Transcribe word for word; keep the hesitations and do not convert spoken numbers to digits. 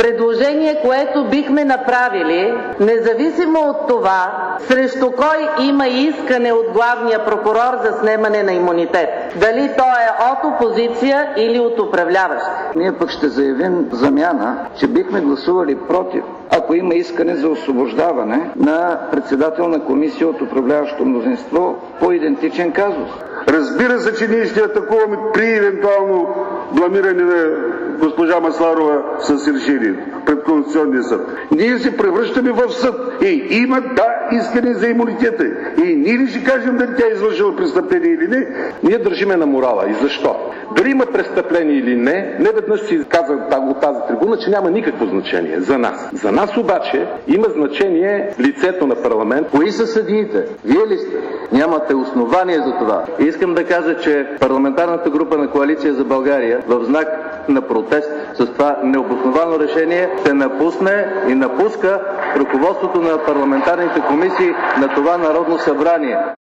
Предложение, което бихме направили, независимо от това, срещу кой има искане от главния прокурор за снемане на имунитет. Дали то е от опозиция или от управляващи. Ние пък ще заявим замяна, че бихме гласували против, ако има искане за освобождаване на председател на комисия от управляващо мнозинство по идентичен казус. Разбира се, че ние ще атакуваме при евентуално бламиране на госпожа Масларова с решение пред Конституционния съд. Ние се превръщаме в съд. И има, да, искане за имунитета. И ние ли ще кажем дали тя е извършила престъпление или не? Ние държиме на морала. И защо? Дали има престъпление или не, не веднъж си каза от тази трибуна, че няма никакво значение за нас. За нас обаче има значение лицето на парламент. Кои са съдиите? Вие ли сте? Нямате основание за това. Искам да кажа, че парламентарната група на Коалиция за България в знак на протест с това необосновано решение ще напусне и напуска ръководството на парламентарните комисии на това Народно събрание.